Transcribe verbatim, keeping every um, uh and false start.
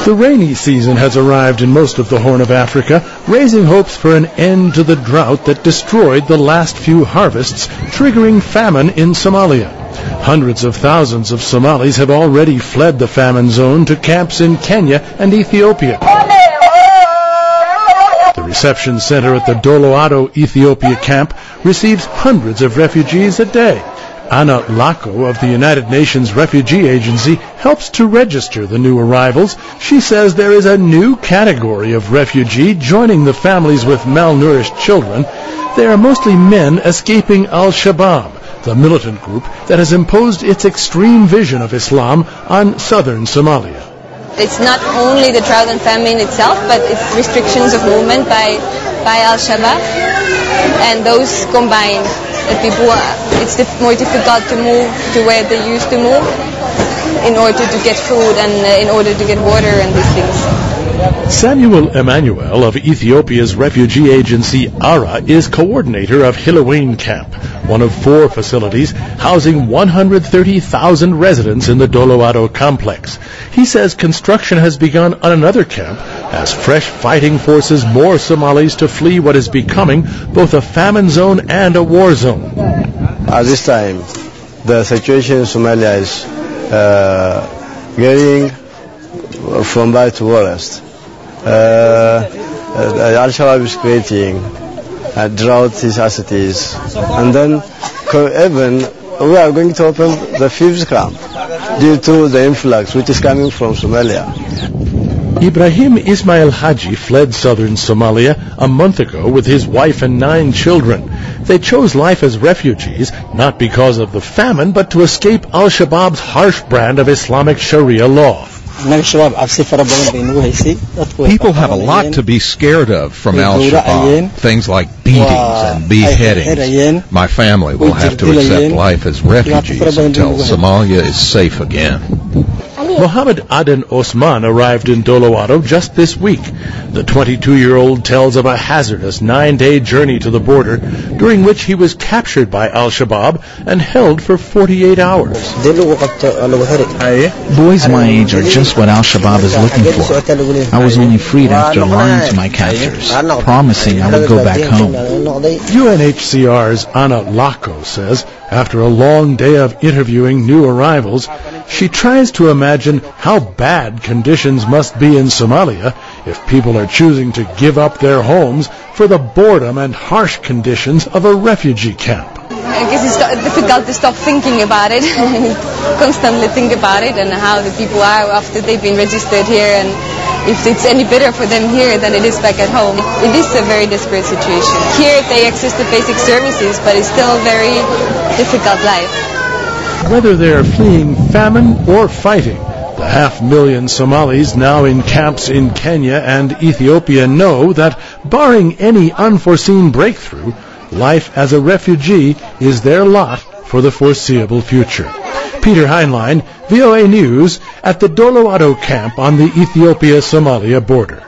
The rainy season has arrived in most of the Horn of Africa, raising hopes for an end to the drought that destroyed the last few harvests, triggering famine in Somalia. Hundreds of thousands of Somalis have already fled the famine zone to camps in Kenya and Ethiopia. The reception center at the Doloado, Ethiopia camp receives hundreds of refugees a day. Anna Lako of the United Nations Refugee Agency helps to register the new arrivals. She says there is a new category of refugee joining the families with malnourished children. They are mostly men escaping Al-Shabaab, the militant group that has imposed its extreme vision of Islam on southern Somalia. It's not only the drought and famine itself, but it's restrictions of movement by, by Al-Shabaab, and those combined. That people, uh, it's dif- more difficult to move to where they used to move in order to get food and uh, in order to get water and these things. Samuel Emmanuel of Ethiopia's refugee agency ARA is coordinator of Hilawain Camp, one of four facilities housing one hundred thirty thousand residents in the Doloado complex. He says construction has begun on another camp as fresh fighting forces more Somalis to flee what is becoming both a famine zone and a war zone. At this time, the situation in Somalia is uh, getting from bad to worse. Uh, uh, Al-Shabaab is creating uh, drought necessities, and then co- even we are going to open the fifth camp due to the influx which is coming from Somalia. Ibrahim Ismail Haji fled southern Somalia a month ago with his wife and nine children. They chose life as refugees, not because of the famine, but to escape Al-Shabaab's harsh brand of Islamic Sharia law. People have a lot to be scared of from Al-Shabaab, things like beatings and beheadings. My family will have to accept life as refugees until Somalia is safe again. Mohammed Aden Osman arrived in Doloado just this week. The twenty-two-year-old tells of a hazardous nine-day journey to the border, during which he was captured by Al-Shabaab and held for forty-eight hours. Boys my age are just what Al-Shabaab is looking for. I was only freed after lying to my captors, promising I would go back home. U N H C R's Anna Lako says after a long day of interviewing new arrivals, she tries to imagine how bad conditions must be in Somalia if people are choosing to give up their homes for the boredom and harsh conditions of a refugee camp. I guess it's difficult to stop thinking about it, constantly think about it and how the people are after they've been registered here, and if it's any better for them here than it is back at home. It is a very desperate situation. Here they access the basic services, but it's still a very difficult life. Whether they're fleeing famine or fighting, the half-million Somalis now in camps in Kenya and Ethiopia know that, barring any unforeseen breakthrough, life as a refugee is their lot for the foreseeable future. Peter Heinlein, V O A News, at the Doloado camp on the Ethiopia-Somalia border.